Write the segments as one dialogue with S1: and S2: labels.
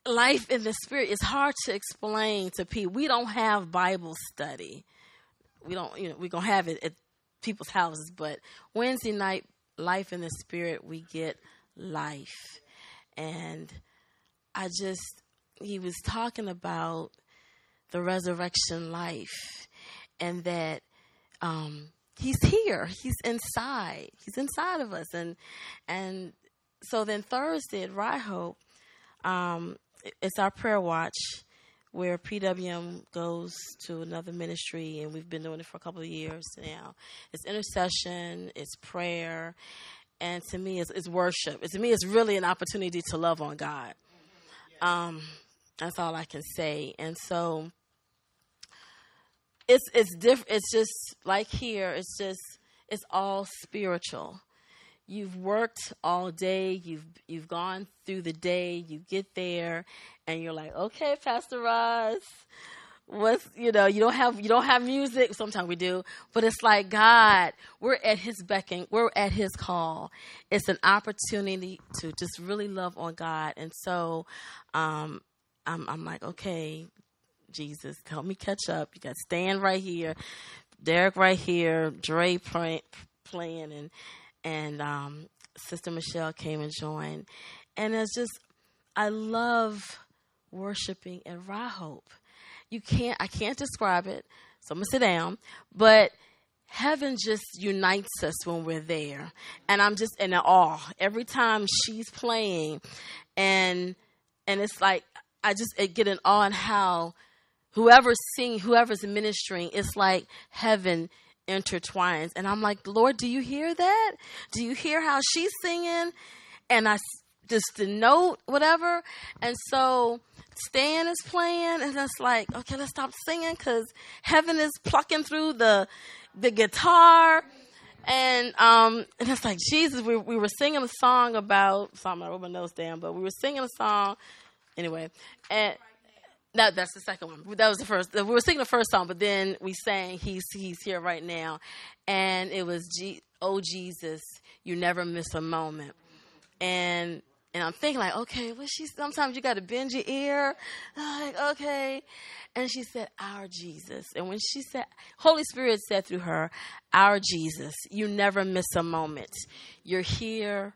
S1: life in the Spirit is hard to explain to people. We don't have Bible study. We don't, we're going to have it at people's houses. But Wednesday night, life in the Spirit, we get life. And he was talking about the resurrection life, and that he's here. He's inside. He's inside of us. And so then Thursday at Rye Hope, it's our prayer watch where PWM goes to another ministry, and we've been doing it for a couple of years now. It's intercession, it's prayer, and to me, it's worship. To me, it's really an opportunity to love on God. That's all I can say. And so it's different. It's just like here. It's all spiritual. You've worked all day. You've gone through the day. You get there, and you're like, okay, Pastor Roz, you don't have music. Sometimes we do, but it's like, God, we're at His beckon. We're at His call. It's an opportunity to just really love on God. And so, I'm like, okay, Jesus, help me catch up. You got Stan right here, Derek right here, Dre playing, and Sister Michelle came and joined. And it's just, I love worshiping at Rye Hope. I can't describe it, so I'm going to sit down. But heaven just unites us when we're there. And I'm just in awe every time she's playing. And it's like, I get in awe in how whoever's singing, whoever's ministering, it's like heaven intertwines. And I'm like, Lord, do you hear that? Do you hear how she's singing? And just the note, whatever. And so Stan is playing, and it's like, okay, let's stop singing because heaven is plucking through the guitar. And it's like, Jesus, we were singing a song about, sorry, I wrote my notes down, but we were singing a song anyway. And that's the second one. That was the first. We were singing the first song, but then we sang He's Here Right Now. And it was, oh, Jesus, you never miss a moment. And I'm thinking like, okay, sometimes you got to bend your ear. I'm like, okay. And she said, our Jesus. And when she said, Holy Spirit said through her, our Jesus, you never miss a moment. You're here,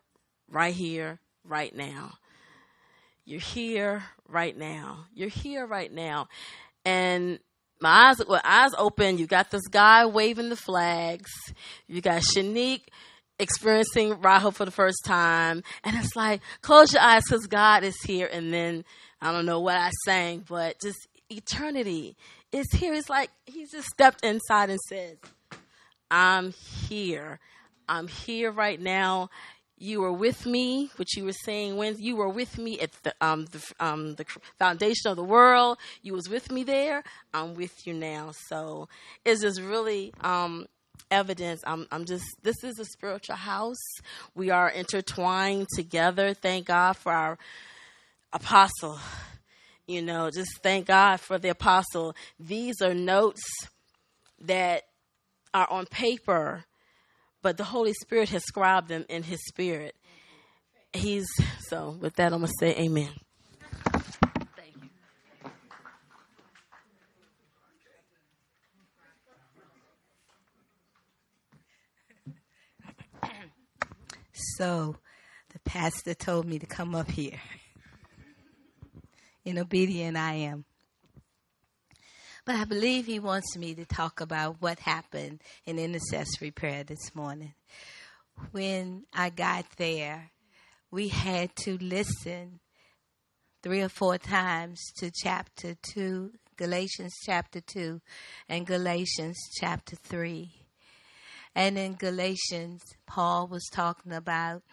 S1: right now. You're here right now. You're here right now. And my eyes open. You got this guy waving the flags. You got Shanique experiencing Rye Hope for the first time. And it's like, close your eyes because God is here. And then, I don't know what I sang, but just eternity is here. It's like he just stepped inside and said, I'm here. I'm here right now. You were with me, which you were saying when you were with me at the foundation of the world. You was with me there. I'm with you now. So it's just really evidence. This is a spiritual house. We are intertwined together. Thank God for our apostle. Just thank God for the apostle. These are notes that are on paper, but the Holy Spirit has scribed them in His Spirit. So with that, I'm going to say amen. Thank you.
S2: So the pastor told me to come up here. And obedient I am. But I believe he wants me to talk about what happened in intercessory prayer this morning. When I got there, we had to listen 3 or 4 times to chapter 2, Galatians chapter 2, and Galatians chapter 3. And in Galatians, Paul was talking about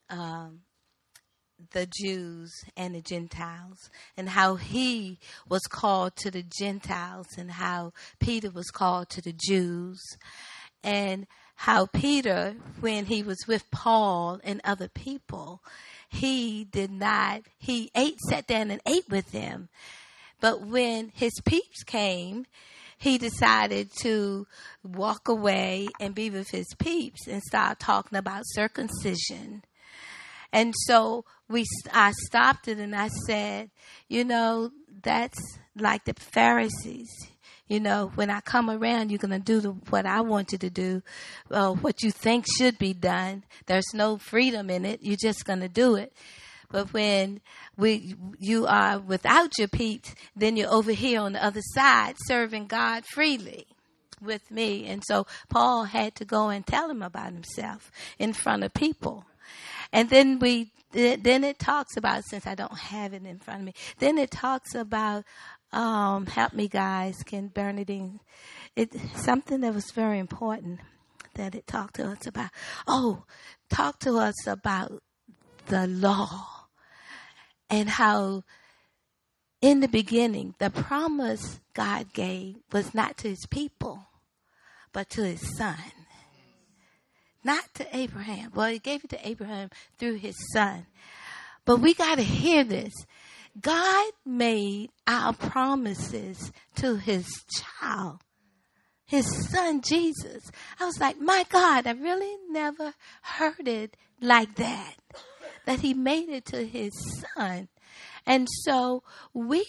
S2: the Jews and the Gentiles, and how he was called to the Gentiles, and how Peter was called to the Jews, and how Peter, when he was with Paul and other people, he sat down and ate with them. But when his peeps came, he decided to walk away and be with his peeps and start talking about circumcision. And so I stopped it and I said, that's like the Pharisees. When I come around, you're going to do what I want you to do, what you think should be done. There's no freedom in it. You're just going to do it. But when you are without your peeps, then you're over here on the other side serving God freely with me. And so Paul had to go and tell him about himself in front of people. And then it talks about, since I don't have it in front of me, then it talks about, help me guys, Ken Bernadine, something that was very important that it talked to us about. Talk to us about the law. And how in the beginning, the promise God gave was not to his people, but to his son. Not to Abraham. Well, he gave it to Abraham through his son. But we got to hear this. God made our promises to his child, his son Jesus. I was like, my God, I really never heard it like that. That he made it to his son. And so we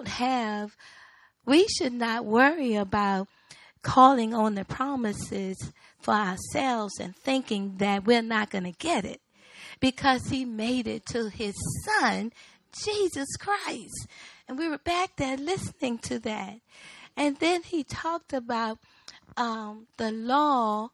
S2: should not worry about calling on the promises for ourselves and thinking that we're not going to get it. Because he made it to his son, Jesus Christ. And we were back there listening to that. And then he talked about the law.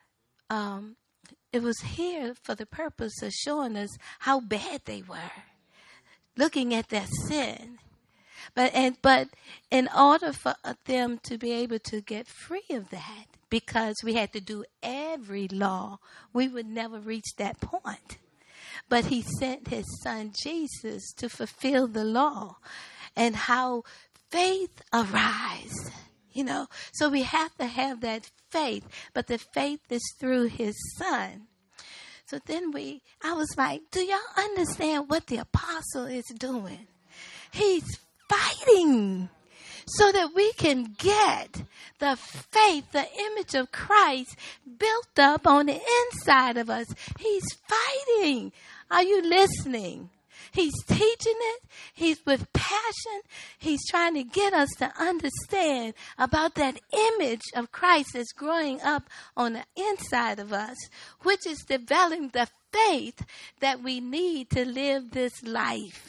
S2: It was here for the purpose of showing us how bad they were, looking at their sin. But in order for them to be able to get free of that, because we had to do every law, we would never reach that point. But he sent his son Jesus to fulfill the law, and how faith arise. So we have to have that faith, but the faith is through his son. So then I was like, do y'all understand what the apostle is doing? He's fighting so that we can get the faith, the image of Christ built up on the inside of us. He's fighting. Are you listening? He's teaching it. He's with passion. He's trying to get us to understand about that image of Christ that's growing up on the inside of us, which is developing the faith that we need to live this life.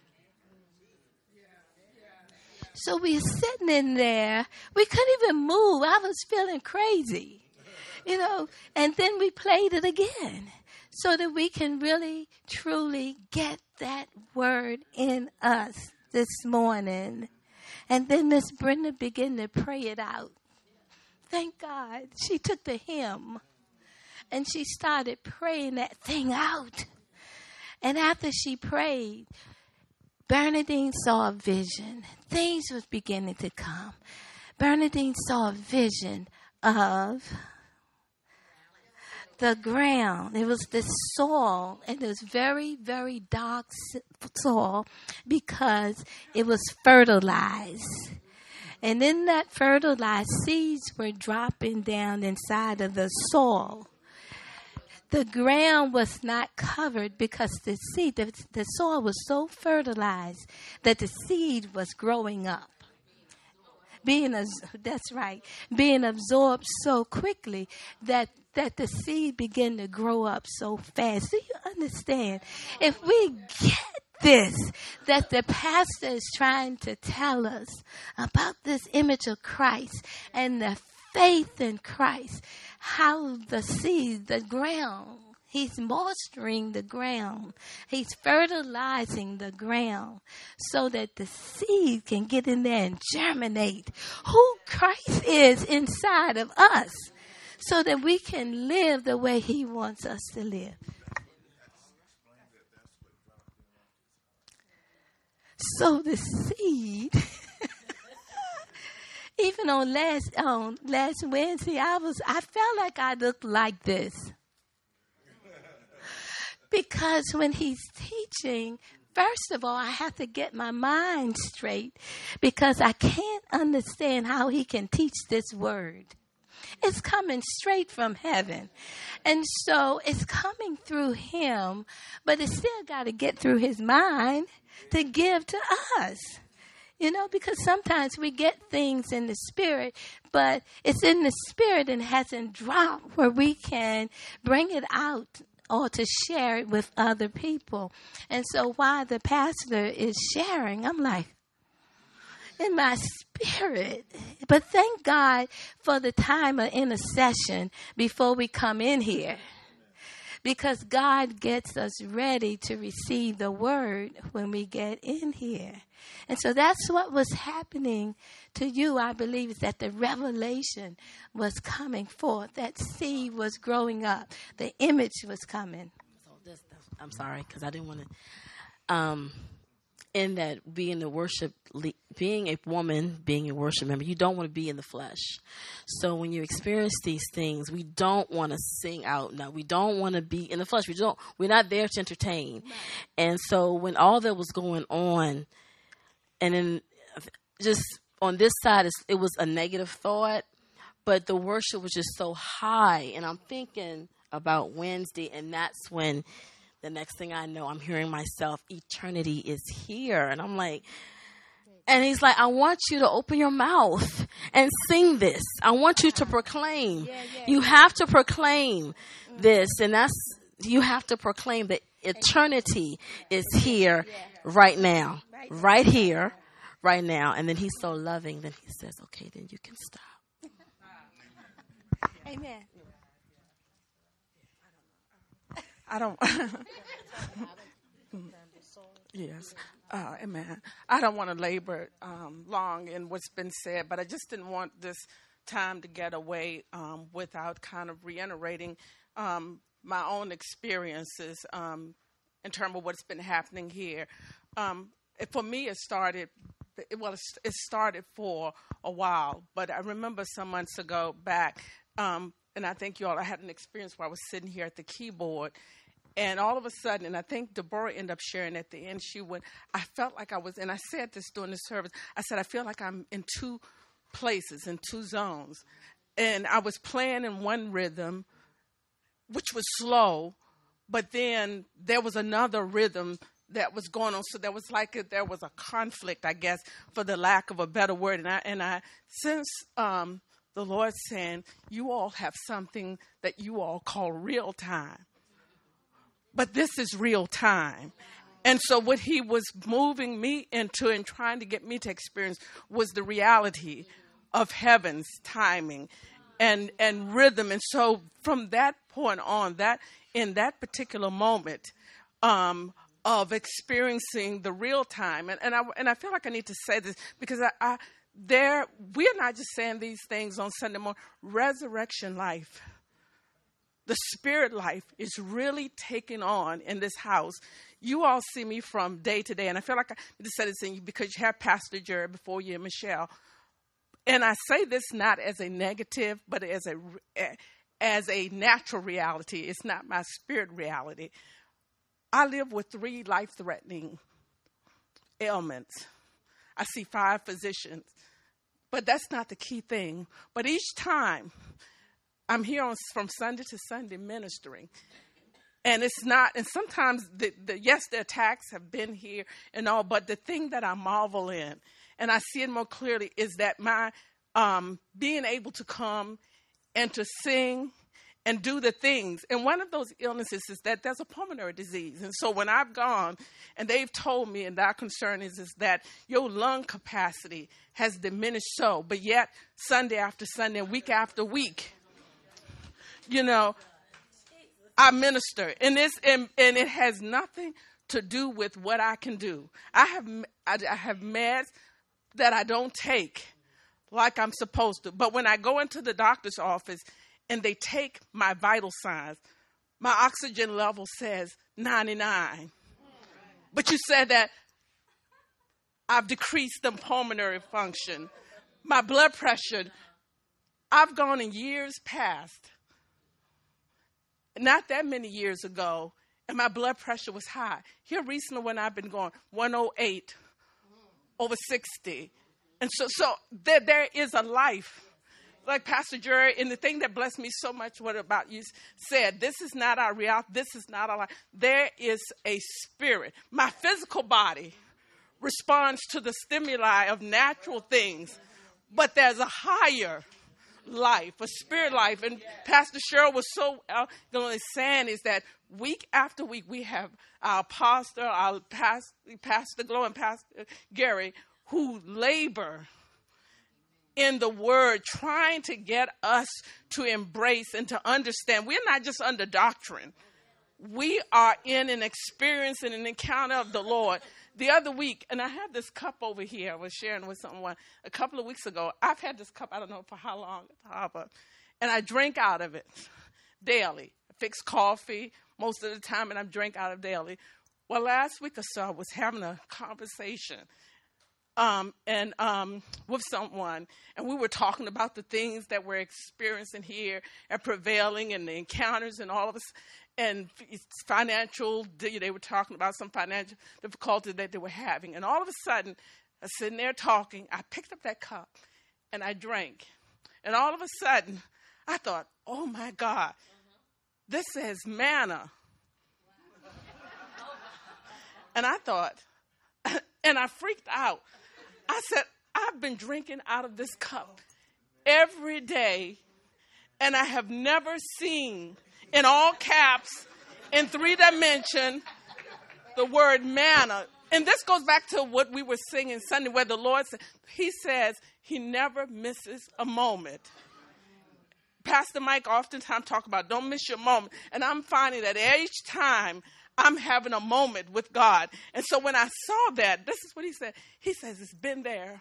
S2: So we're sitting in there. We couldn't even move. I was feeling crazy, and then we played it again, so that we can really, truly get that word in us this morning. And then Miss Brenda began to pray it out. Thank God. She took the hymn and she started praying that thing out. And after she prayed, Bernadine saw a vision. Things was beginning to come. Bernadine saw a vision of the ground. It was the soil, and it was very, very dark soil because it was fertilized. And in that fertilized, seeds were dropping down inside of the soil. The ground was not covered because the soil was so fertilized that the seed was growing up. Being absorbed so quickly that the seed began to grow up so fast. Do you understand? If we get this, that the pastor is trying to tell us about this image of Christ and the faith in Christ, how the seed, the ground, he's moisturizing the ground. He's fertilizing the ground so that the seed can get in there and germinate who Christ is inside of us so that we can live the way he wants us to live. So the seed, even on last Wednesday, I felt like I looked like this. Because when he's teaching, first of all, I have to get my mind straight because I can't understand how he can teach this word. It's coming straight from heaven. And so it's coming through him, but it's still got to get through his mind to give to us. You know, because sometimes we get things in the spirit, but it's in the spirit and hasn't dropped where we can bring it out or to share it with other people. And so while the pastor is sharing, I'm like, in my spirit. But thank God for the time of intercession before we come in here. Because God gets us ready to receive the word when we get in here. And so that's what was happening to you, I believe, is that the revelation was coming forth. That seed was growing up. The image was coming.
S1: So I'm sorry, because I didn't want to... in that being a woman, being a worship member, you don't want to be in the flesh. So when you experience these things, we don't want to sing out. No, we don't want to be in the flesh. We're not there to entertain. And so when all that was going on, and then just on this side, it was a negative thought, but the worship was just so high. And I'm thinking about Wednesday, and that's when the next thing I know, I'm hearing myself, eternity is here. And I'm like, and he's like, I want you to open your mouth and sing this. I want you to proclaim. You have to proclaim this. And you have to proclaim that eternity is here right now. Right here, right now. And then he's so loving. Then he says, okay, then you can stop.
S2: Amen.
S3: I don't. Yes, amen. I don't want to labor long in what's been said, but I just didn't want this time to get away without kind of reiterating my own experiences in terms of what's been happening here. For me, it started for a while, but I remember some months ago back. And I think I had an experience where I was sitting here at the keyboard, and all of a sudden, and I think Deborah ended up sharing at the end, I felt like I was, and I said this during the service, I said, I feel like I'm in two places, in two zones. And I was playing in one rhythm, which was slow, but then there was another rhythm that was going on. So there was a conflict, I guess, for the lack of a better word. And I since the Lord saying, you all have something that you all call real time. But this is real time. And so what he was moving me into and trying to get me to experience was the reality of heaven's timing and rhythm. And so from that point on, that in that particular moment of experiencing the real time, and I feel like I need to say this because we are not just saying these things on Sunday morning. Resurrection life, the spirit life is really taking on in this house. You all see me from day to day, and I feel like I need to say this in you because you have Pastor Jerry before you and Michelle. And I say this not as a negative, but as a natural reality. It's not my spirit reality. I live with 3 life-threatening ailments. I see 5 physicians. But that's not the key thing. But each time I'm here from Sunday to Sunday ministering. And it's not, and sometimes, the attacks have been here and all, but the thing that I marvel in, and I see it more clearly, is that my being able to come and to sing and do the things. And one of those illnesses is that there's a pulmonary disease. And so when I've gone and they've told me, and our concern is that your lung capacity has diminished but yet Sunday after Sunday and week after week, I minister. And it has nothing to do with what I can do. I have meds that I don't take like I'm supposed to. But when I go into the doctor's office and they take my vital signs, my oxygen level says 99. But you said that I've decreased the pulmonary function. My blood pressure, I've gone in years past, not that many years ago, and my blood pressure was high. Here recently when I've been going 108 over 60. And so there is a life like Pastor Jerry, and the thing that blessed me so much, what about you said, this is not our reality, this is not our life. There is a spirit. My physical body responds to the stimuli of natural things, but there's a higher life, a spirit life. And Pastor Cheryl was so saying is that week after week, we have our pastor, our Pastor Glow and Pastor Gary, who labor in the word, trying to get us to embrace and to understand. We're not just under doctrine. We are in an experience and an encounter of the Lord. The other week, and I had this cup over here. I was sharing with someone a couple of weeks ago. I've had this cup, I don't know for how long, and I drink out of it daily. I fix coffee most of the time, and I drink out of daily. Well, last week or so, I was having a conversation with someone, and we were talking about the things that we're experiencing here and prevailing and the encounters and all of us. And financial, they were talking about some financial difficulty that they were having. And all of a sudden, I was sitting there talking. I picked up that cup and I drank. And all of a sudden, I thought, oh my God, this says manna. And I thought, and I freaked out. I said, I've been drinking out of this cup every day, and I have never seen, in all caps, in 3 dimension, the word manna. And this goes back to what we were singing Sunday, where the Lord said, he says he never misses a moment. Pastor Mike oftentimes talk about don't miss your moment. And I'm finding that each time I'm having a moment with God. And so when I saw that, this is what he said. He says it's been there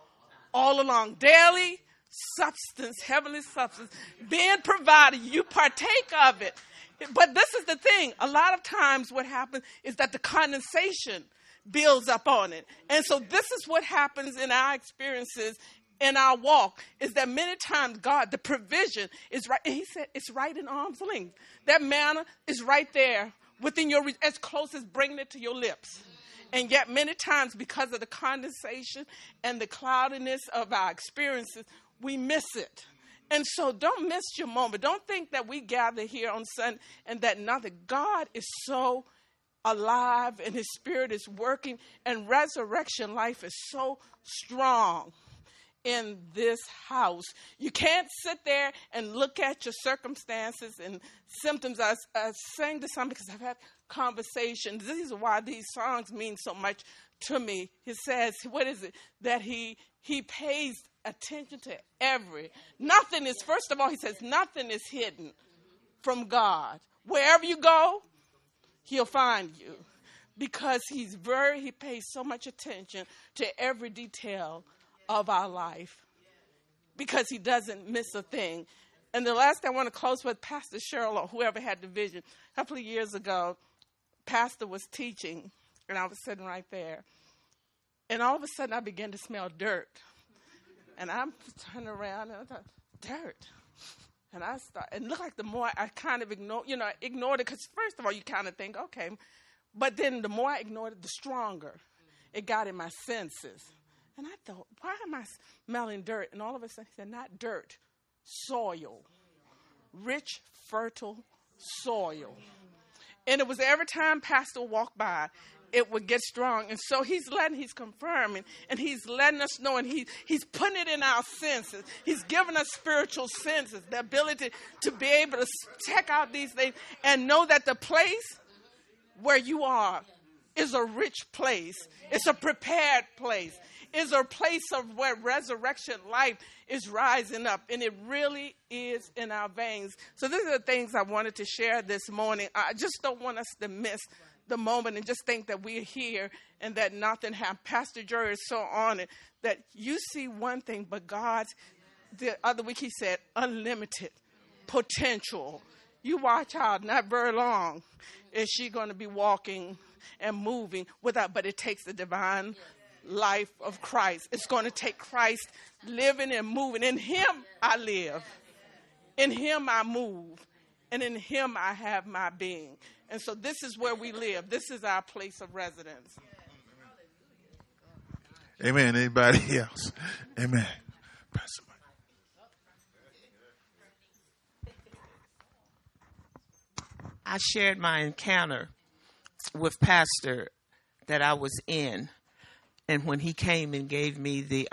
S3: all along. Daily substance, heavenly substance, being provided. You partake of it. But this is the thing. A lot of times what happens is that the condensation builds up on it. And so this is what happens in our experiences in our walk, is that many times God, the provision is right. And he said it's right in arm's length. That manna is right there within your, as close as bringing it to your lips. And yet many times, because of the condensation and the cloudiness of our experiences, we miss it. And so don't miss your moment. Don't think that we gather here on Sunday and that nothing. God is so alive and his spirit is working, and resurrection life is so strong in this house. You can't sit there and look at your circumstances and symptoms. I sang to some because I've had conversations. This is why these songs mean so much to me. He says, what is it? That he pays attention to nothing is, first of all, he says, nothing is hidden from God. Wherever you go, he'll find you, because he pays so much attention to every detail of our life, because he doesn't miss a thing. And the last thing I want to close with, Pastor Cheryl, or whoever had the vision, a couple of years ago, Pastor was teaching, and I was sitting right there. And all of a sudden, I began to smell dirt. And I'm turning around, and I thought, dirt. And it looked like the more I kind of ignored it, because first of all, you kind of think, okay. But then the more I ignored it, the stronger it got in my senses. And I thought, why am I smelling dirt? And all of a sudden, he said, not dirt, soil. Rich, fertile soil. And it was every time Pastor walked by, it would get strong. And so he's confirming, and he's letting us know, and he's putting it in our senses. He's giving us spiritual senses, the ability to be able to check out these things and know that the place where you are is a rich place. It's a prepared place. Is a place of where resurrection life is rising up. And it really is in our veins. So these are the things I wanted to share this morning. I just don't want us to miss the moment and just think that we're here and that nothing happened. Pastor Jerry is so on it that you see one thing, but God's, the other week he said, unlimited potential. You watch out, not very long is she going to be walking and moving without, but it takes the divine life of Christ. It's going to take Christ living and moving. In him I live. In him I move. And in him I have my being. And so this is where we live. This is our place of residence.
S4: Amen. Anybody else? Amen. Pastor Mike. I shared my encounter with Pastor that I was in, and when he came and gave me the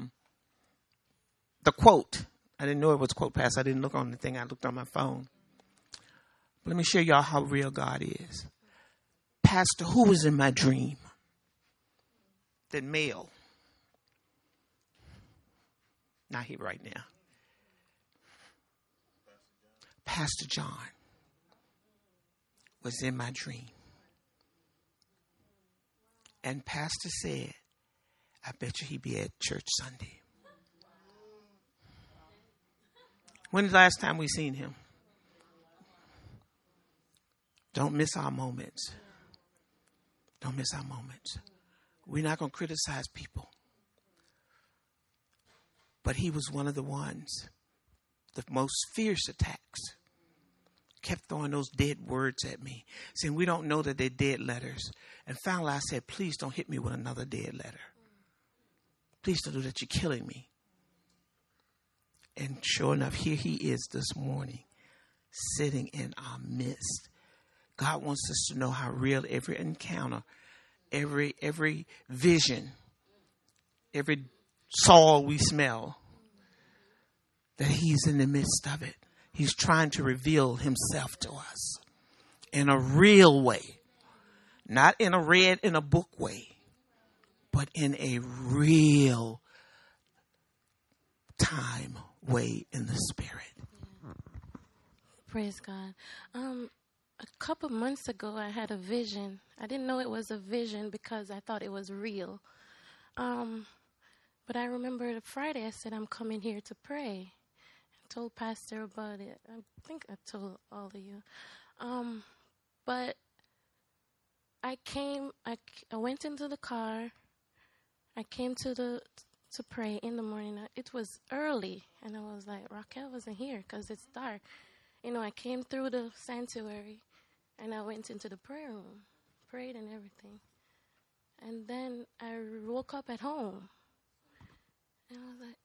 S4: quote, I didn't know it was a quote, Pastor. I didn't look on the thing. I looked on my phone. But let me show y'all how real God is. Pastor, who was in my dream? That male. Not here right now. Pastor John was in my dream. And Pastor said, I bet you he'd be at church Sunday. When's the last time we seen him? Don't miss our moments. Don't miss our moments. We're not going to criticize people. But he was one of the ones, the most fierce attacks. Kept throwing those dead words at me, saying we don't know that they're dead letters. And finally I said, please don't hit me with another dead letter. Please don't do that. You're killing me. And sure enough, here he is this morning, sitting in our midst. God wants us to know how real every encounter, every vision, every soul we smell, that he's in the midst of it. He's trying to reveal himself to us in a real way, not in a read in a book way, but in a real time way in the spirit.
S5: Praise God. A couple months ago, I had a vision. I didn't know it was a vision because I thought it was real. But I remember Friday I said, I'm coming here to pray. I told Pastor about it. I think I told all of you. But I went into the car. I came to pray in the morning. It was early, and I was like, Raquel wasn't here because it's dark. I came through the sanctuary, and I went into the prayer room, prayed and everything. And then I woke up at home, and I was like,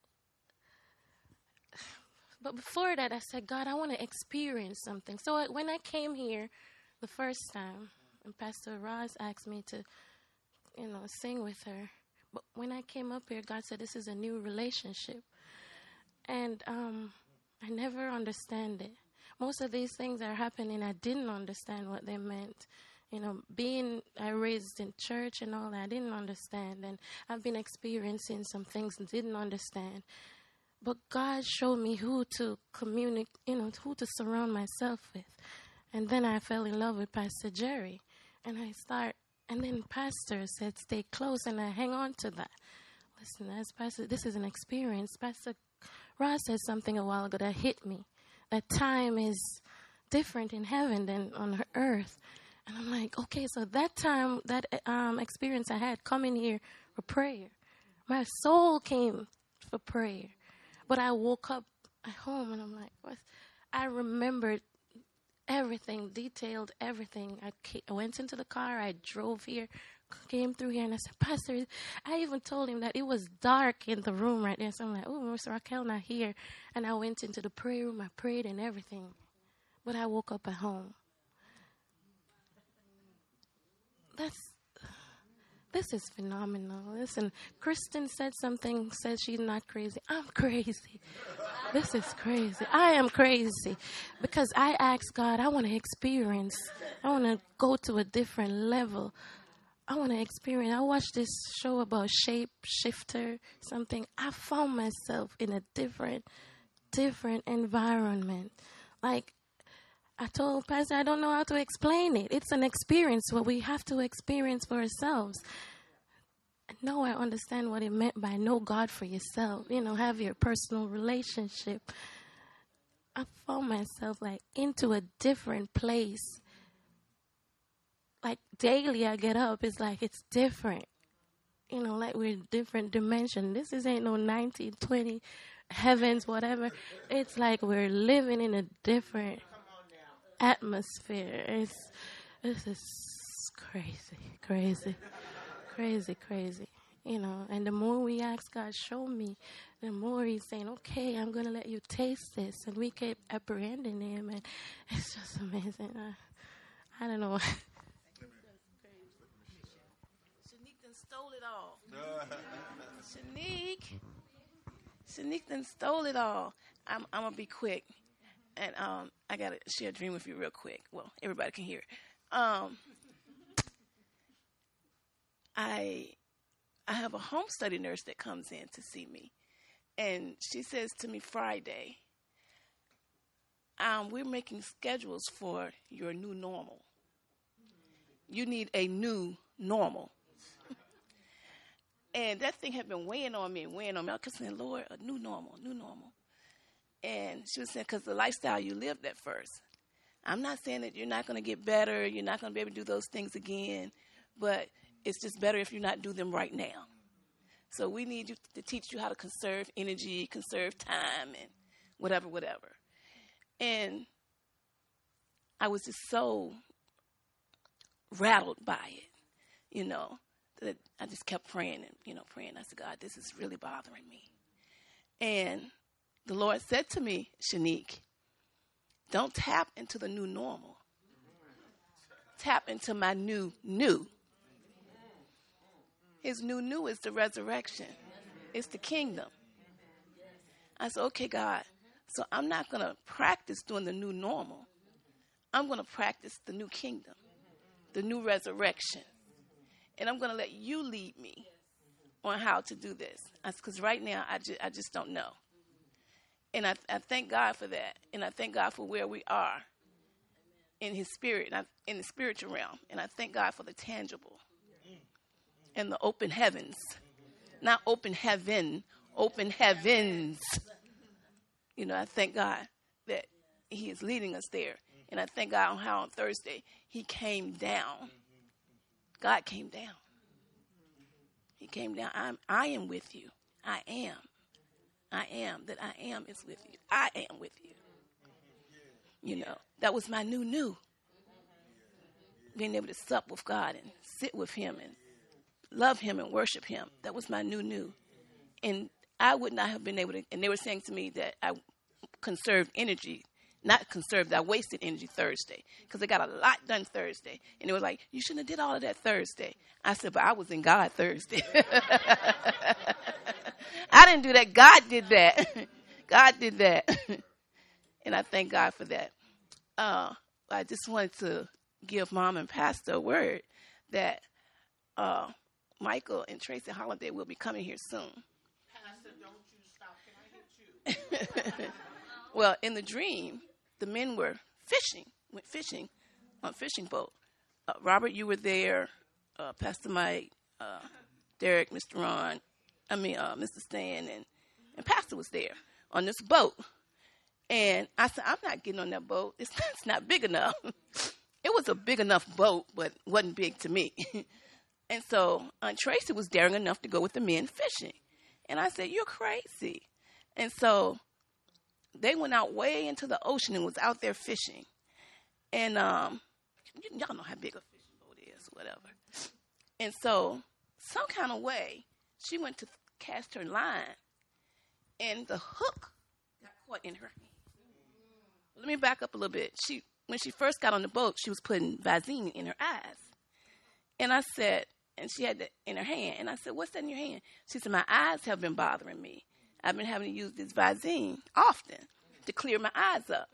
S5: but before that, I said, God, I want to experience something. So when I came here the first time, and Pastor Roz asked me to, sing with her. But when I came up here, God said, this is a new relationship. And I never understand it. Most of these things are happening, I didn't understand what they meant. I raised in church and all that, I didn't understand. And I've been experiencing some things and didn't understand. But God showed me who to communicate, who to surround myself with. And then I fell in love with Pastor Jerry. And then Pastor said, stay close, and I hang on to that. Listen, as Pastor, this is an experience. Pastor Ross said something a while ago that hit me. That time is different in heaven than on earth. And I'm like, okay, so that time, that experience I had coming here for prayer, my soul came for prayer. But I woke up at home, and I'm like, what? I remembered everything, detailed everything. I went into the car, I drove here, came through here, and I said, Pastor, I even told him that it was dark in the room right there. So I'm like, oh, Miss Raquel not here. And I went into the prayer room, I prayed and everything. But I woke up at home. This is phenomenal. Listen, Kristen said she's not crazy. I'm crazy. This is crazy. I am crazy because I asked God, I want to experience. I want to go to a different level. I want to experience. I watched this show about shapeshifter, something. I found myself in a different environment. Like, I told Pastor, I don't know how to explain it. It's an experience, what we have to experience for ourselves. Now I understand what it meant by know God for yourself. Have your personal relationship. I found myself into a different place. Daily I get up, it's it's different. We're in different dimension. This ain't no 1920 heavens, whatever. It's we're living in a different atmosphere. This is crazy. And the more we ask God, show me, the more he's saying, okay, I'm going to let you taste this. And we keep apprehending him, and it's just amazing. I don't know.
S6: Shanique done stole it all. Shanique done stole it all. I'm going to be quick. And I got to share a dream with you real quick. Well, everybody can hear. I have a home study nurse that comes in to see me. And she says to me Friday, we're making schedules for your new normal. You need a new normal. And that thing had been weighing on me. I kept saying, Lord, a new normal. And she was saying, because the lifestyle you lived at first. I'm not saying that you're not going to get better. You're not going to be able to do those things again. But it's just better if you not do them right now. So we need you to teach you how to conserve energy, conserve time, and whatever. And I was just so rattled by it, that I just kept praying and, praying. I said, God, this is really bothering me. And the Lord said to me, Shanique, don't tap into the new normal. Tap into my new. His new is the resurrection. It's the kingdom. I said, okay, God, so I'm not going to practice doing the new normal. I'm going to practice the new kingdom, the new resurrection. And I'm going to let you lead me on how to do this. Because right now, I just don't know. And I thank God for that. And I thank God for where we are in his spirit, in the spiritual realm. And I thank God for the tangible and the open heavens. Not open heaven, open heavens. I thank God that he is leading us there. And I thank God how on Thursday he came down. God came down. He came down. I am with you. I am. That I am is with you. I am with you. That was my new. Being able to sup with God and sit with him and love him and worship him. That was my new. And I would not have been able to, and they were saying to me that I conserved energy. Not conserved, I wasted energy Thursday because I got a lot done Thursday. And it was like, you shouldn't have did all of that Thursday. I said, but I was in God Thursday. I didn't do that. God did that. God did that. And I thank God for that. I just wanted to give Mom and Pastor a word that Michael and Tracy Holiday will be coming here soon.
S3: Pastor, don't you stop. Can I hit you?
S6: Well, in the dream, the men went fishing on a fishing boat. Robert, you were there. Pastor Mike, Derek, Mr. Ron, Mr. Stan, and Pastor was there on this boat. And I said, I'm not getting on that boat. It's not big enough. It was a big enough boat, but wasn't big to me. And so Aunt Tracy was daring enough to go with the men fishing. And I said, you're crazy. And so they went out way into the ocean and was out there fishing. And y'all know how big a fishing boat is, whatever. And so some kind of way, she went to cast her line, and the hook got caught in her hand. Let me back up a little bit. When she first got on the boat, she was putting Vaseline in her eyes. And I said, and she had that in her hand. And I said, what's that in your hand? She said, my eyes have been bothering me. I've been having to use this Vaseline often to clear my eyes up.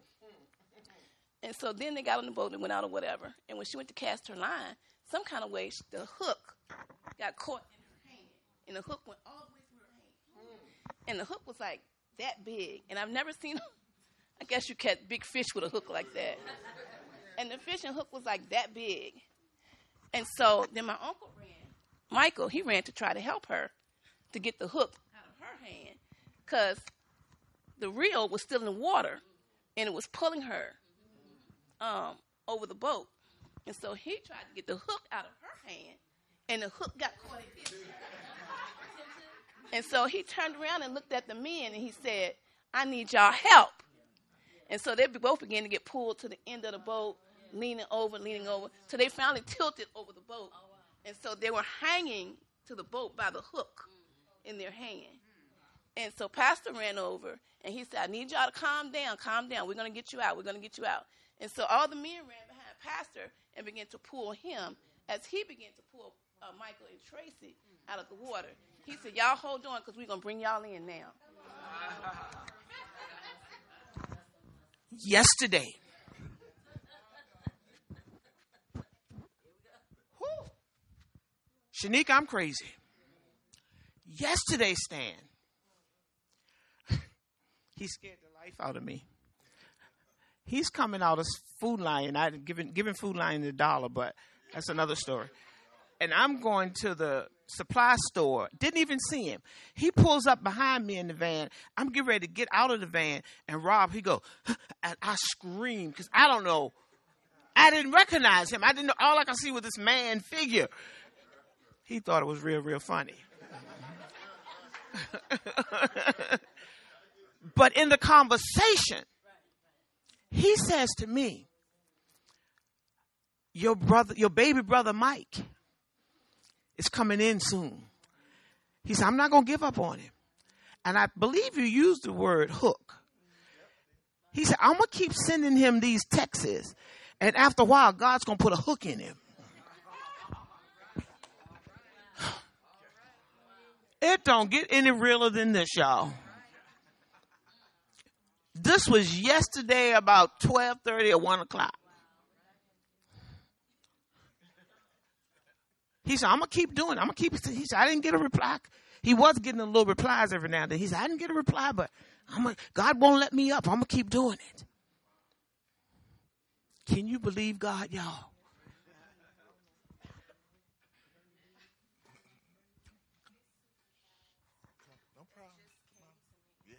S6: And so then they got on the boat and went out or whatever. And when she went to cast her line, some kind of way, the hook got caught in her hand. And the hook went all the way through her hand. And the hook was like that big. And I've never seen, I guess you catch big fish with a hook like that. And the fishing hook was like that big. And so then my uncle Michael, he ran to try to help her to get the hook out of her hand because the reel was still in the water and it was pulling her over the boat. And so he tried to get the hook out of her hand and the hook got caught in his hand. And so he turned around and looked at the men and he said, I need y'all help. And so they both began to get pulled to the end of the boat, leaning over. So they finally tilted over the boat. And so they were hanging to the boat by the hook in their hand. And so Pastor ran over, and he said, I need y'all to calm down. We're going to get you out. And so all the men ran behind pastor and began to pull him. As he began to pull Michael and Tracy out of the water, he said, y'all hold on because we're going to bring y'all in now.
S4: Yesterday. Whew. Shanique, I'm crazy. Yesterday, Stan. He scared the life out of me. He's coming out of Food Lion. I'd given Food Lion $1, but that's another story. And I'm going to the supply store. Didn't even see him. He pulls up behind me in the van. I'm getting ready to get out of the van. And Rob, he go, and I scream because I don't know. I didn't recognize him. I didn't know. All I could see was this man figure. He thought it was real, real funny. But in the conversation, he says to me, your baby brother Mike is coming in soon. He said, I'm not going to give up on him. And I believe you used the word hook. He said, I'm going to keep sending him these texts. And after a while, God's going to put a hook in him. It don't get any realer than this, y'all. This was yesterday about 12:30 or 1 o'clock. He said, I'm going to keep doing it. I'm going to keep it. He said, I didn't get a reply. He was getting a little replies every now and then. He said, I didn't get a reply, but God won't let me up. I'm going to keep doing it. Can you believe God, y'all?
S7: No problem. Yeah.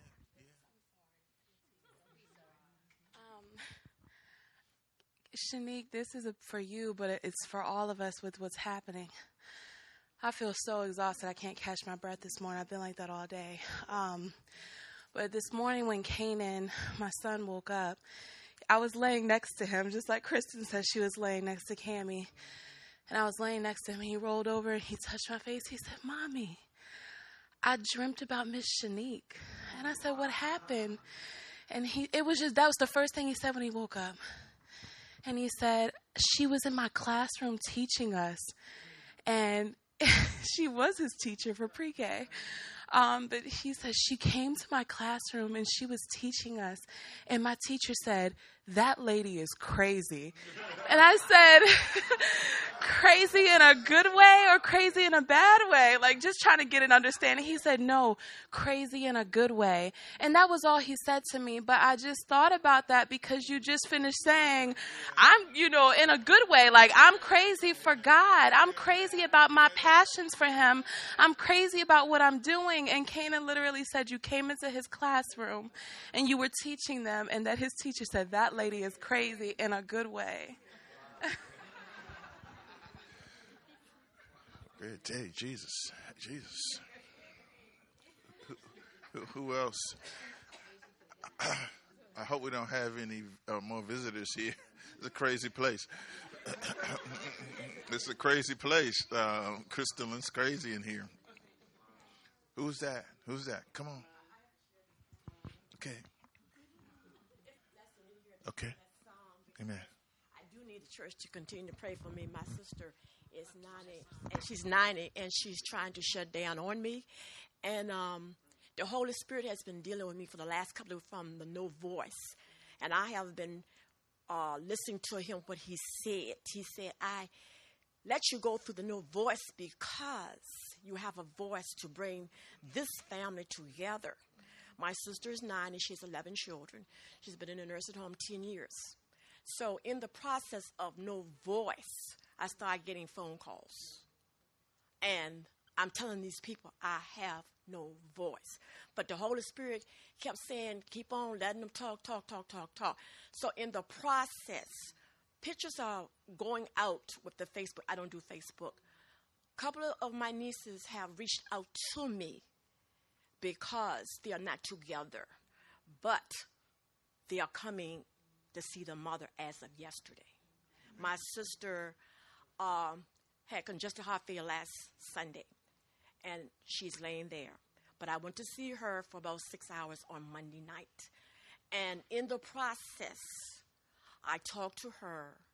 S8: Shanique, this is for you, but it's for all of us with what's happening. I feel so exhausted. I can't catch my breath this morning. I've been like that all day. But this morning when Kanan, my son, woke up, I was laying next to him, just like Kristen said she was laying next to Cammie. And I was laying next to him, and he rolled over, and he touched my face. He said, Mommy, I dreamt about Miss Shanique. And I said, what happened? And that was the first thing he said when he woke up. And he said, she was in my classroom teaching us. And she was his teacher for pre-K. But he said, she came to my classroom and she was teaching us. And my teacher said, that lady is crazy. And I said, crazy in a good way or crazy in a bad way? Like just trying to get an understanding. He said, no, crazy in a good way. And that was all he said to me. But I just thought about that because you just finished saying, I'm, in a good way. Like I'm crazy for God. I'm crazy about my passions for him. I'm crazy about what I'm doing. And Kanan literally said you came into his classroom and you were teaching them and that his teacher said that lady is crazy in a good way.
S7: Great day, Jesus. Who else? I hope we don't have any more visitors here. It's a crazy place. It's a crazy place. Crystalline's crazy in here. Who's that? Come on. Okay. Amen.
S9: I do need the church to continue to pray for me. My sister is 90, and she's 90, and she's trying to shut down on me. And the Holy Spirit has been dealing with me for the last couple of weeks from the no voice. And I have been listening to him, what he said. He said, I let you go through the no voice because you have a voice to bring this family together. My sister is 90. She has 11 children. She's been in a nursing home 10 years. So in the process of no voice, I started getting phone calls. And I'm telling these people, I have no voice. But the Holy Spirit kept saying, keep on letting them talk. So in the process, pictures are going out with the Facebook. I don't do Facebook. A couple of my nieces have reached out to me because they are not together. But they are coming to see the mother as of yesterday. My sister had congestive heart failure last Sunday, and she's laying there. But I went to see her for about 6 hours on Monday night. And in the process, I talked to her.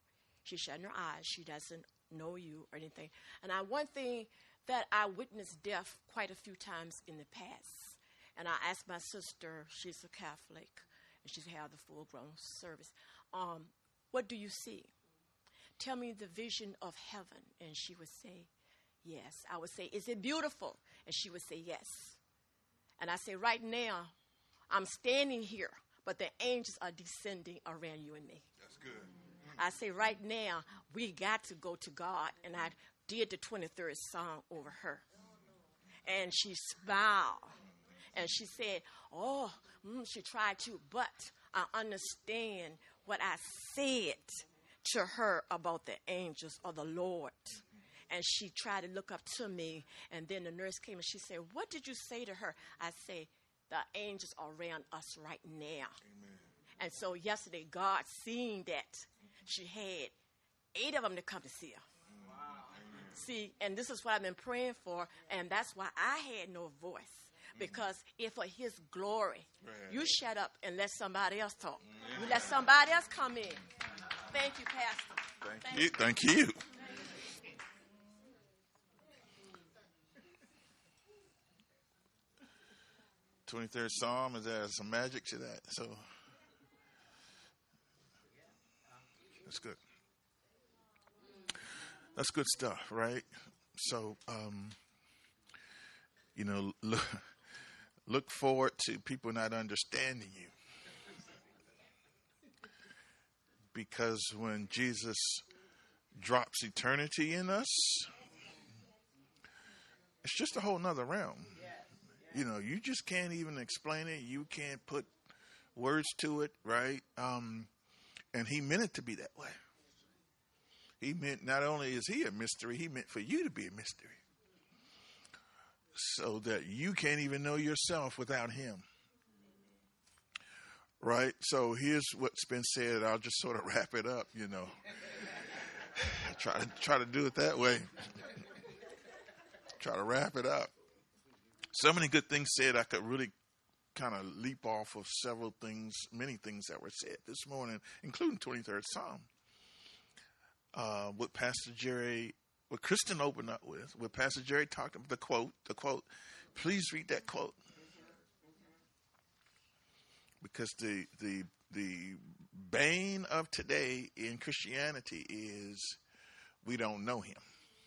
S9: She's shutting her eyes. She doesn't know you or anything. And one thing that I witnessed death quite a few times in the past. And I asked my sister, she's a Catholic, and she's had the full-grown service, what do you see? Tell me the vision of heaven. And she would say, yes. I would say, is it beautiful? And she would say, yes. And I say, right now, I'm standing here, but the angels are descending around you and me.
S7: That's good.
S9: I say, right now, we got to go to God. And I did the 23rd Psalm over her. And she smiled. And she said, she tried to, but I understand what I said to her about the angels of the Lord. And she tried to look up to me. And then the nurse came and she said, what did you say to her? I say, the angels are around us right now.
S7: Amen.
S9: And so yesterday, God seeing that, she had 8 of them to come to see her.
S7: Wow.
S9: See, and this is what I've been praying for. And that's why I had no voice. Because if for his glory, you shut up and let somebody else talk. You let somebody else come in. Thank you, Pastor.
S7: Thank you. 23rd Psalm, is there some magic to that? So that's good. That's good stuff, right? So, look forward to people not understanding you. Because when Jesus drops eternity in us, it's just a whole nother realm. You just can't even explain it. You can't put words to it, right? And he meant it to be that way. He meant not only is he a mystery, he meant for you to be a mystery. So that you can't even know yourself without him. Right? So here's what's been said. I'll just sort of wrap it up, Try to do it that way. Try to wrap it up. So many good things said. I could really kind of leap off of many things that were said this morning, including 23rd Psalm. What Pastor Jerry, what Kristen opened up with, what Pastor Jerry talked about, the quote. Please read that quote. Because the bane of today in Christianity is we don't know him.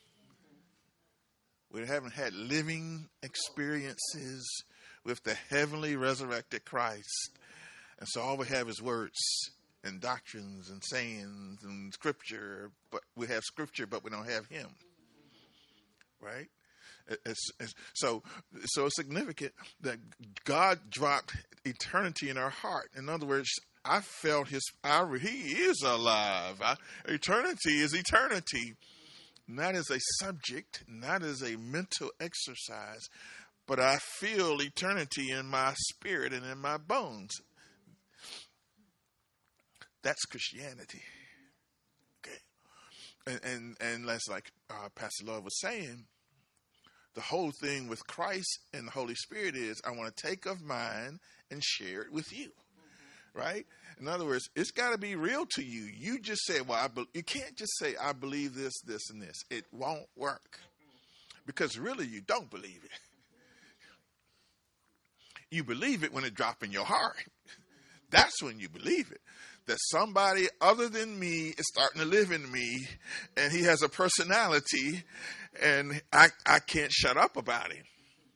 S7: We haven't had living experiences with the heavenly resurrected Christ. And so all we have is words and doctrines and sayings and scripture. But we have scripture, but we don't have him. Right? So it's significant that God dropped eternity in our heart. In other words, I felt he is alive. Eternity is eternity. Not as a subject, not as a mental exercise, but I feel eternity in my spirit and in my bones. That's Christianity. Okay. And that's like Pastor Love was saying, the whole thing with Christ and the Holy Spirit is I want to take of mine and share it with you. Right? In other words, it's got to be real to you. You just say, you can't just say, I believe this, this, and this. It won't work. Because really, you don't believe it. You believe it when it drops in your heart. That's when you believe it. That somebody other than me is starting to live in me, and he has a personality, and I can't shut up about him.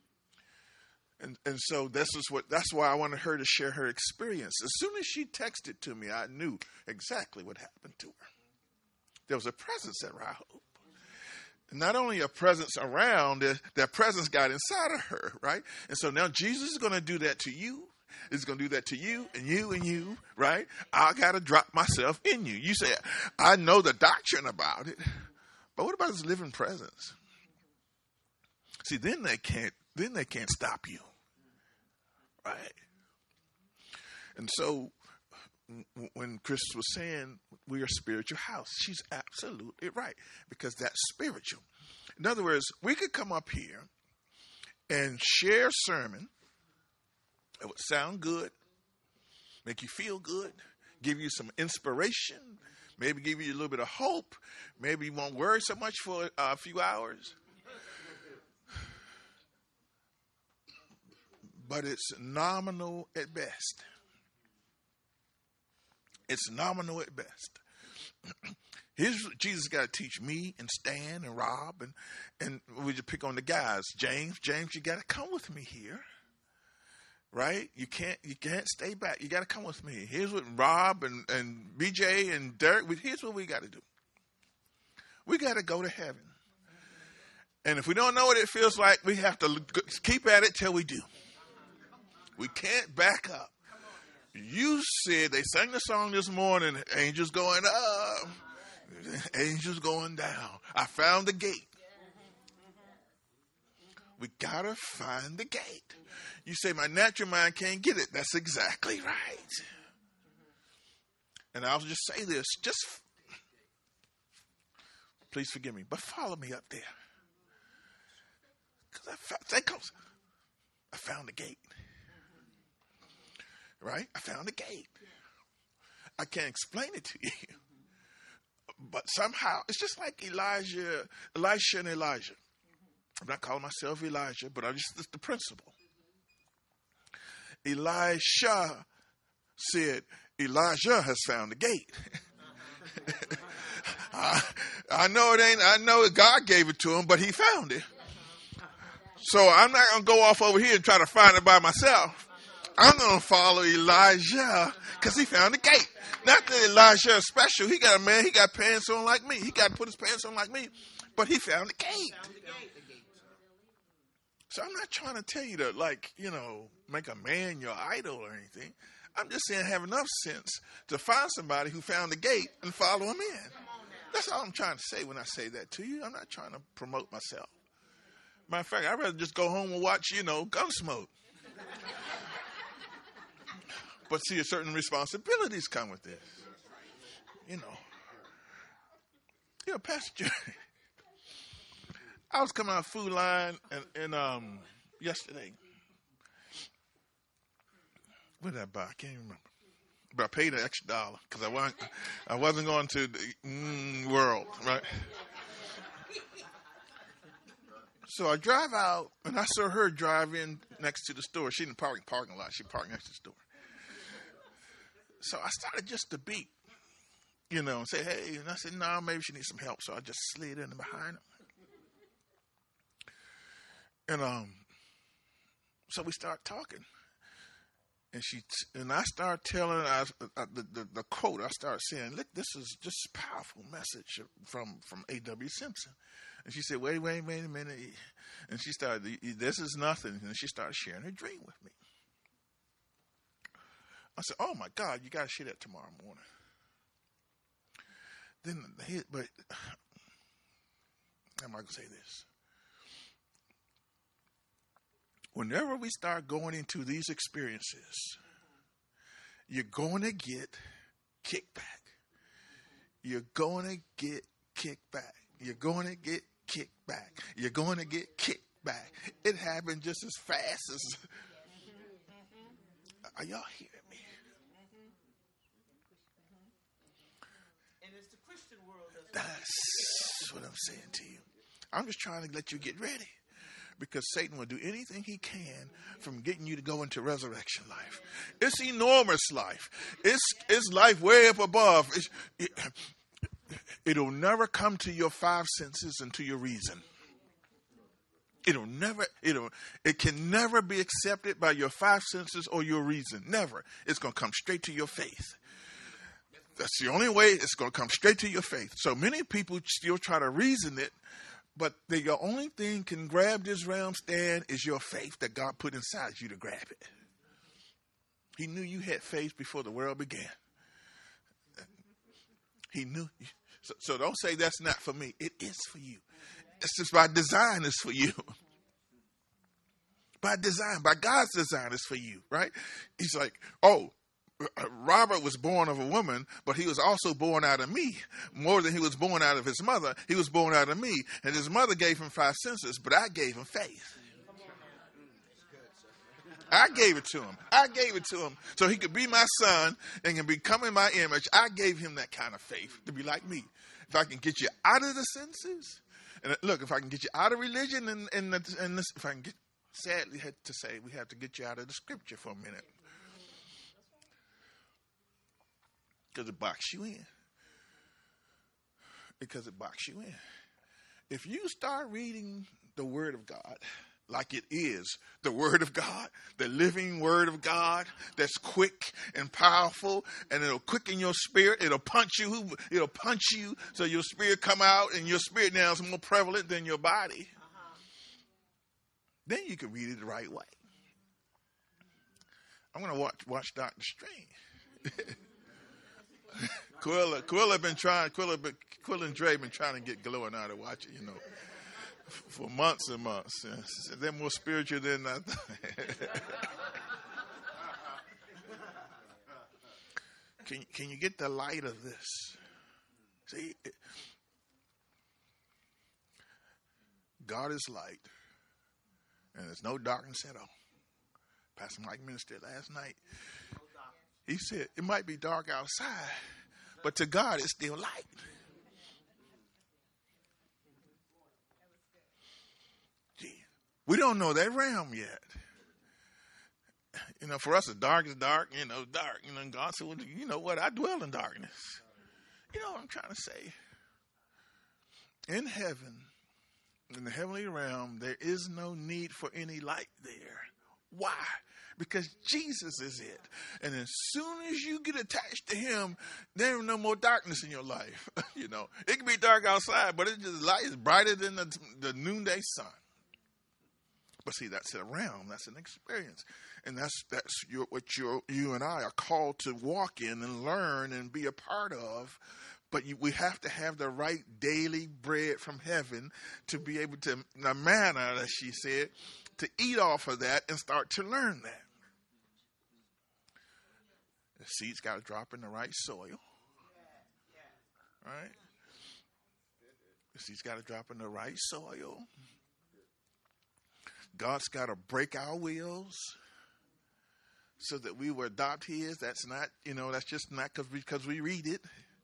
S7: And so that's why I wanted her to share her experience. As soon as she texted to me, I knew exactly what happened to her. There was a presence at Rye Hope. Not only a presence around, that presence got inside of her, right? And so now Jesus is going to do that to you. He's going to do that to you and you and you, right? I got to drop myself in you. You say, I know the doctrine about it, but what about his living presence? See, then they can't stop you. Right. And so when Chris was saying we are a spiritual house, she's absolutely right, because that's spiritual. In other words, we could come up here and share a sermon that would sound good, make you feel good, give you some inspiration, maybe give you a little bit of hope. Maybe you won't worry so much for a few hours. But it's nominal at best. It's nominal at best. Here's what Jesus got to teach me and Stan and Rob, and we just pick on the guys. James, you got to come with me here. Right? You can't stay back. You got to come with me. Here's what Rob and BJ and Derek, here's what we got to do. We got to go to heaven. And if we don't know what it feels like, we have to keep at it till we do. We can't back up. You said, they sang the song this morning, angels going up, angels going down. I found the gate. We got to find the gate. You say, my natural mind can't get it. That's exactly right. And I'll just say this, please forgive me, but follow me up there. Because I found the gate. Right? I found the gate. I can't explain it to you. But somehow, it's just like Elisha and Elijah. I'm not calling myself Elijah, but it's the principle. Elisha said, Elijah has found the gate. I know God gave it to him, but he found it. So I'm not going to go off over here and try to find it by myself. I'm going to follow Elijah because he found the gate. Not that Elijah is special. He got he got pants on like me. He got to put his pants on like me, but he found the gate. So I'm not trying to tell you to, make a man your idol or anything. I'm just saying have enough sense to find somebody who found the gate and follow him in. That's all I'm trying to say when I say that to you. I'm not trying to promote myself. Matter of fact, I'd rather just go home and watch, Gunsmoke. But see, certain responsibilities come with this. Pastor Jerry, I was coming out of Food Line and yesterday. What did I buy? I can't even remember. But I paid an extra $1 because I wasn't going to the world, right? So I drive out, and I saw her drive in next to the store. She didn't park in the parking lot. She parked next to the store. So I started just to beat, and say, hey. And I said, no, maybe she needs some help. So I just slid in behind her. And so we start talking. And I started telling her the quote. I started saying, look, this is just a powerful message from A.W. Simpson. And she said, wait a minute. And she started, this is nothing. And she started sharing her dream with me. I said, oh, my God, you got to share that tomorrow morning. But I'm not going to say this. Whenever we start going into these experiences, you're going to get kickback. You're going to get kickback. You're going to get kickback. You're going to get kickback. It happened just as fast as... Are y'all hearing me? That's what I'm saying to you. I'm just trying to let you get ready. Because Satan will do anything he can from getting you to go into resurrection life. It's enormous life. It's life way up above. It'll never come to your five senses and to your reason. It can never be accepted by your five senses or your reason. Never. It's going to come straight to your faith. That's the only way it's going to come straight to your faith. So many people still try to reason it, but the only thing can grab this realm stand is your faith that God put inside you to grab it. He knew you had faith before the world began. He knew. So don't say that's not for me. It is for you. It's just by design it's for you. By design, by God's design it's for you, right? He's like, oh, Robert was born of a woman, but he was also born out of me. More than he was born out of his mother, he was born out of me. And his mother gave him five senses, but I gave him faith. I gave it to him. I gave it to him so he could be my son and can become in my image. I gave him that kind of faith to be like me. If I can get you out of the senses, and look, if I can get you out of religion and this, if I can get, sadly had to say, we have to get you out of the scripture for a minute. Because it boxes you in. Because it boxes you in. If you start reading the Word of God like it is the Word of God, the living Word of God that's quick and powerful, and it'll quicken your spirit, it'll punch you so your spirit come out, and your spirit now is more prevalent than your body. Then you can read it the right way. I'm going to watch Dr. Strange. Quilla and Dre been trying to get Glow and I to watch it, for months and months. They're more spiritual than I thought. Can you get the light of this? See, God is light, and there's no darkness at all. Pastor Mike ministered last night. He said, it might be dark outside, but to God it's still light. Gee, we don't know that realm yet. For us, the dark is dark, dark. And God said, well, you know what? I dwell in darkness. You know what I'm trying to say? In heaven, in the heavenly realm, there is no need for any light there. Why? Because Jesus is it. And as soon as you get attached to him, there is no more darkness in your life. It can be dark outside, but it's just light is brighter than the noonday sun. But see, that's a realm. That's an experience. And that's what you and I are called to walk in and learn and be a part of. But we have to have the right daily bread from heaven to be able to, the manna, as she said, to eat off of that and start to learn that. The seeds got to drop in the right soil. Right? The seeds got to drop in the right soil. God's got to break our wills so that we will adopt his. That's not, that's just not because we read it.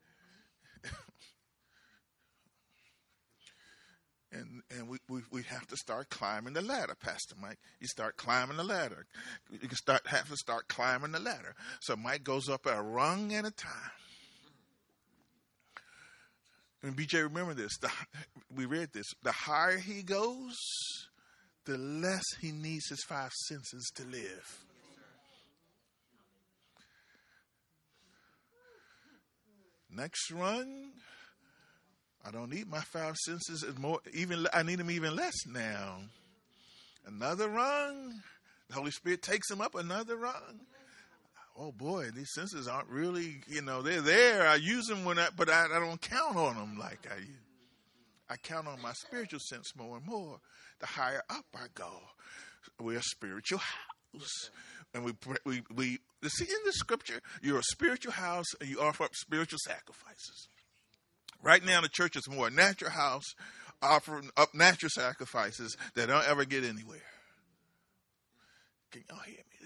S7: And we have to start climbing the ladder, Pastor Mike. You start climbing the ladder. You can have to start climbing the ladder. So Mike goes up a rung at a time. And BJ, remember this. We read this. The higher he goes, the less he needs his five senses to live. Next rung, I don't need my five senses more. I need them even less now. Another rung, the Holy Spirit takes them up another rung. Oh boy, these senses aren't really, they're there. I use them but I don't count on them like I use. I count on my spiritual sense more and more. The higher up I go, we're a spiritual house, and we see in the scripture, you're a spiritual house, and you offer up spiritual sacrifices. Right now, the church is more a natural house, offering up natural sacrifices that don't ever get anywhere. Can y'all hear me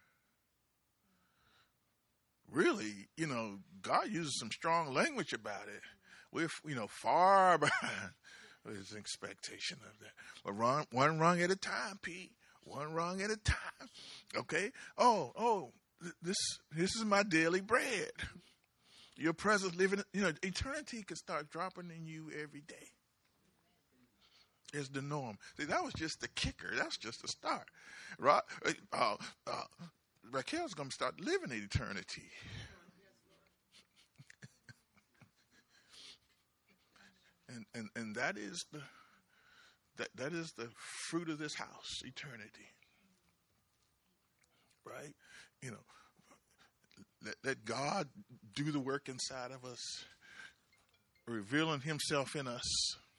S7: there? Really, God uses some strong language about it. We're, far behind his expectation of that. But one rung at a time, Pete. One rung at a time. Okay? This is my daily bread. Your presence living, eternity can start dropping in you every day. Is the norm. See, that was just the kicker. That's just the start. Right? Raquel's going to start living in eternity. And that is the fruit of this house, eternity. Right? Let God do the work inside of us, revealing himself in us,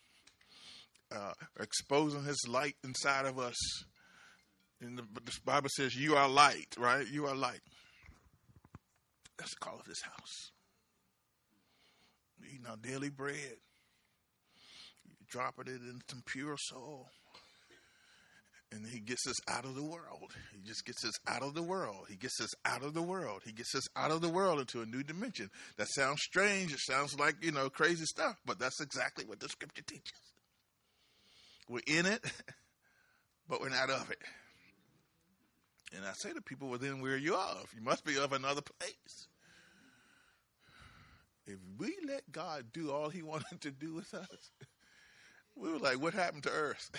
S7: exposing his light inside of us. And the Bible says you are light, right? You are light. That's the call of this house. Eating our daily bread. Dropping it in some pure soul. And he gets us out of the world. He just gets us out of the world. He gets us out of the world. He gets us out of the world into a new dimension. That sounds strange. It sounds like, crazy stuff. But that's exactly what the scripture teaches. We're in it, but we're not of it. And I say to people, well, then where are you of? You must be of another place. If we let God do all he wanted to do with us, we were like, what happened to earth?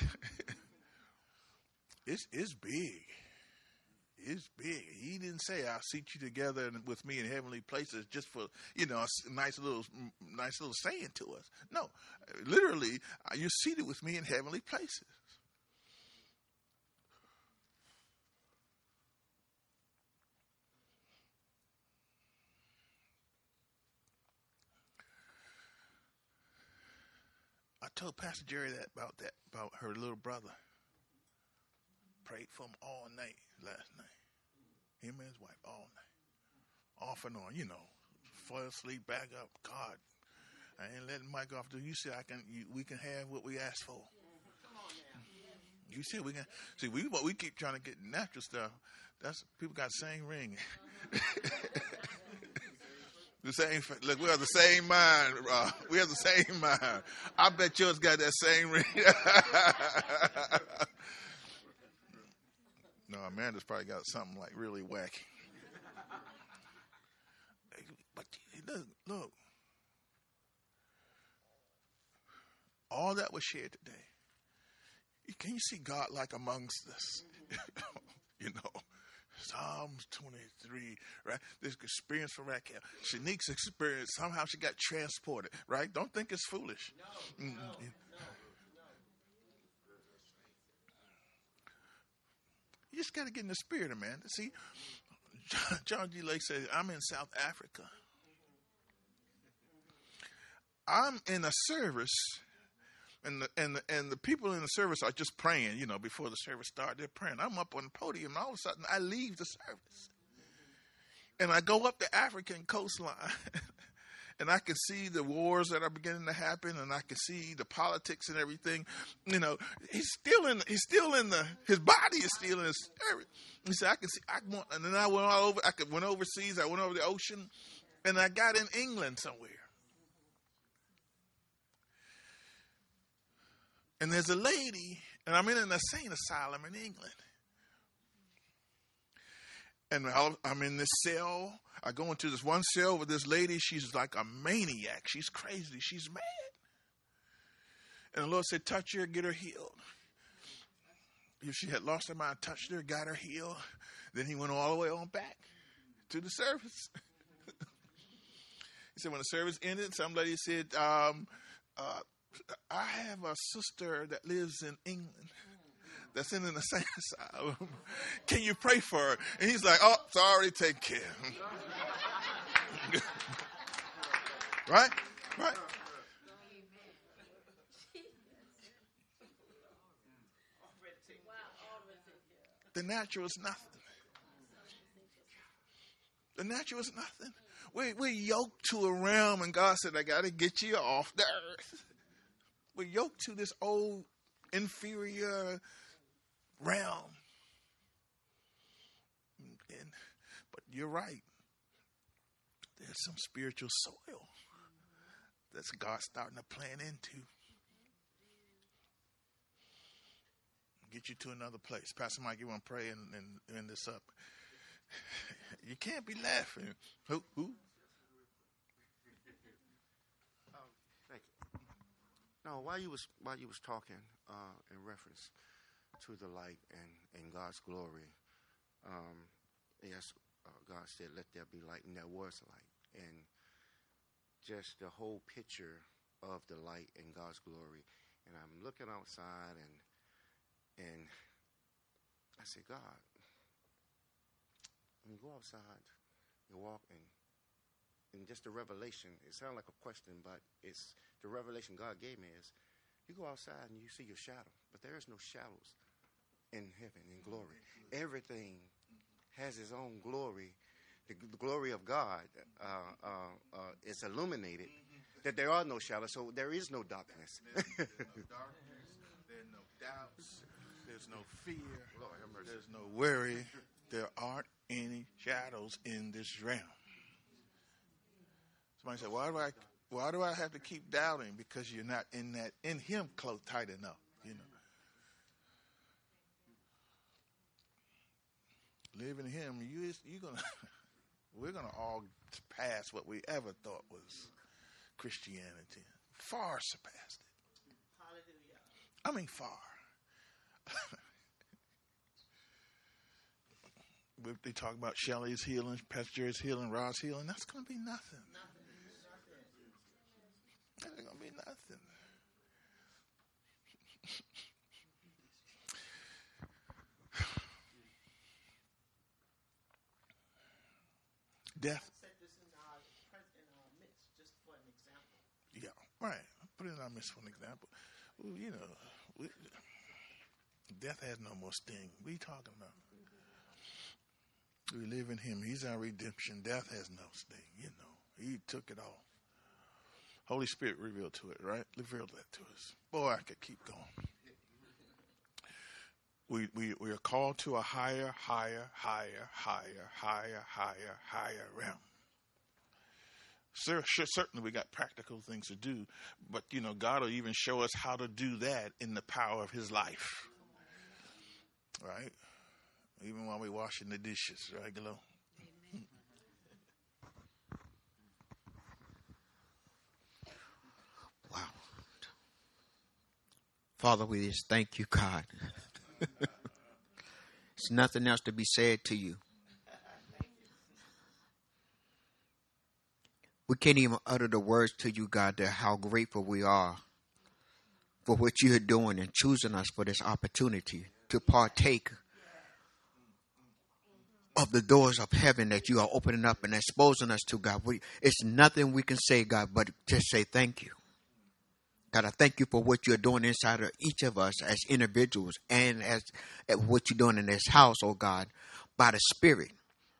S7: It's big. It's big. He didn't say, I'll seat you together with me in heavenly places just for, a nice little saying to us. No, literally, you're seated with me in heavenly places. I told Pastor Jerry about her little brother. Prayed for him all night last night. Him and his wife all night. Off and on, fall asleep, back up. God, I ain't letting Mike off. You said we can have what we asked for. Come on now. You said we can. See, we keep trying to get natural stuff. That's people got the same ring. The same. Look, we have the same mind. We have the same mind. I bet yours got that same ring. No, Amanda's probably got something like really wacky. But look, all that was shared today. Can you see God like amongst us? Psalms 23, right? This experience for Raquel. Shanique's experience, somehow she got transported, right? Don't think it's foolish. No. You just got to get in the spirit, man. See, John G. Lake says, I'm in South Africa. I'm in a service, and the people in the service are just praying, before the service started. They're praying. I'm up on the podium, and all of a sudden, I leave the service. And I go up the African coastline, and I can see the wars that are beginning to happen, and I can see the politics and everything. His body is still in his spirit. He said, I can see. And then I went all over. Went overseas. I went over the ocean, and I got in England somewhere. And there's a lady, and I'm in an insane asylum in England. And I'm in this cell. I go into this one cell with this lady. She's like a maniac. She's crazy. She's mad. And the Lord said, touch her, get her healed. If she had lost her mind, touched her, got her healed. Then he went all the way on back to the service. He said, when the service ended, some lady said, I have a sister that lives in England that's in an insane asylum. Can you pray for her? And he's like, oh, sorry, take care. Right? The natural is nothing. The natural is nothing. We're yoked to a realm, and God said, I got to get you off the earth. We're yoked to this old, inferior realm. But you're right. There's some spiritual soil that's God starting to plant into. Get you to another place. Pastor Mike, you want to pray and end this up? You can't be laughing. Who?
S10: Thank you. No, while you was talking in reference to the light and God's glory, yes, God said, "Let there be light," and there was light, and just the whole picture of the light and God's glory. And I'm looking outside, and I said, God, when you go outside, you walk, and just the revelation, it sounds like a question, but it's the revelation God gave me is, you go outside and you see your shadow, but there is no shadows in heaven, in glory. Everything has its own glory. The glory of God is illuminated, that there are no shadows, so there is no darkness.
S7: There's no darkness, there are no doubts, There's no fear. There's no worry. There aren't any shadows in this realm. Somebody said, why do I have to keep doubting? Because you're not in him close tight enough, you know. Live in him, we're gonna all pass what we ever thought was Christianity. Far surpassed it. Hallelujah. I mean, far. They talk about Shelley's healing, Pastor Jerry's healing, Rod's healing. That's going to be nothing. That's going to be nothing. Death. Yeah, right. Put it in our midst for an example. Ooh, you know, death has no more sting. What are you talking about? We live in him. He's our redemption. Death has no sting. You know, he took it all. Holy Spirit revealed to it, right? Revealed that to us. Boy, I could keep going. We are called to a higher realm. Certainly we got practical things to do, but you know, God will even show us how to do that in the power of his life. Right? Even while we're washing the dishes, right, Galo?
S4: Wow. Father, we just thank you, God. There's nothing else to be said to you. We can't even utter the words to you, God, that how grateful we are for what you are doing and choosing us for this opportunity to partake of the doors of heaven that you are opening up and exposing us to, God. It's nothing we can say, God, but just say thank you. God, I thank you for what you're doing inside of each of us as individuals and as what you're doing in this house, oh God, by the Spirit.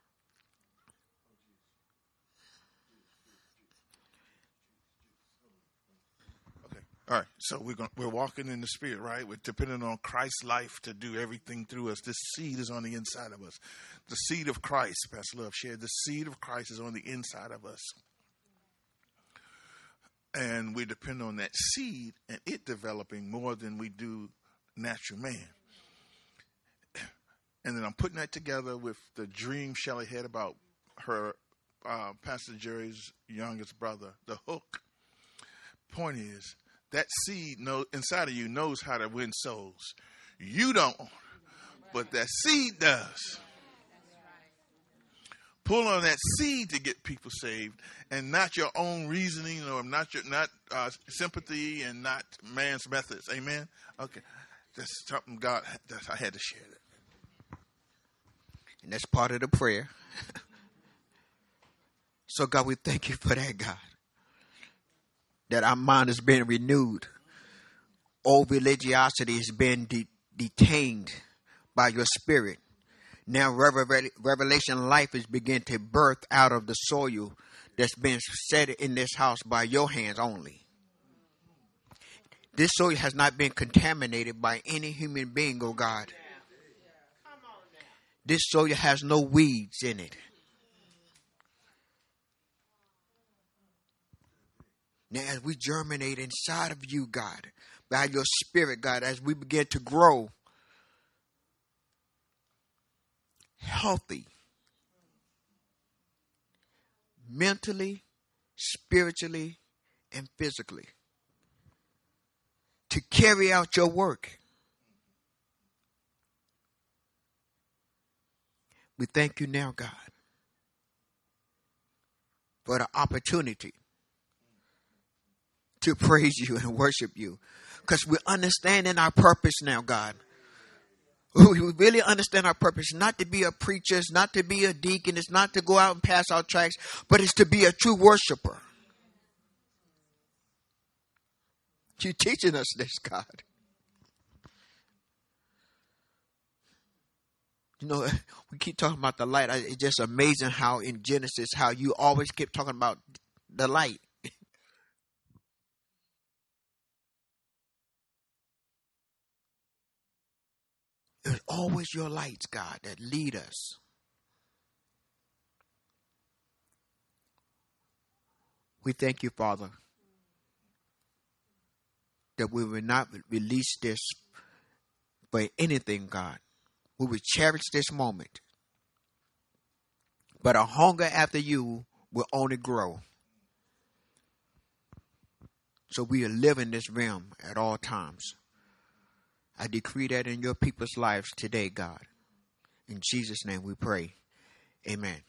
S7: All right, so we're walking in the Spirit, right? We're depending on Christ's life to do everything through us. This seed is on the inside of us. The seed of Christ, Pastor Love shared, the seed of Christ is on the inside of us. And we depend on that seed and it developing more than we do natural man. And then I'm putting that together with the dream Shelley had about her, Pastor Jerry's youngest brother, the hook. Point is, that seed inside of you knows how to win souls. You don't, but that seed does. Pull on that seed to get people saved, and not your own reasoning, or not sympathy, and not man's methods. Amen. Okay, that's something God. I had to share that,
S4: and that's part of the prayer. So God, we thank you for that, God. That our mind is being renewed. Old religiosity is being detained by your Spirit. Now revelation life is beginning to birth out of the soil that's been set in this house by your hands only. This soil has not been contaminated by any human being, oh God. This soil has no weeds in it. Now, as we germinate inside of you, God, by your Spirit, God, as we begin to grow healthy, mentally, spiritually, and physically, to carry out your work. We thank you now, God, for the opportunity to praise you and worship you, because we're understanding our purpose now, God. We really understand our purpose, not to be a preacher, it's not to be a deacon, it's not to go out and pass out tracts, but it's to be a true worshiper. You're teaching us this, God. You know, we keep talking about the light. It's just amazing how in Genesis, how you always keep talking about the light.
S11: It's always your lights, God, that lead us. We thank you, Father, that we will not release this for anything, God. We will cherish this moment. But our hunger after you will only grow. So we are living this realm at all times. I decree that in your people's lives today, God. In Jesus' name we pray. Amen.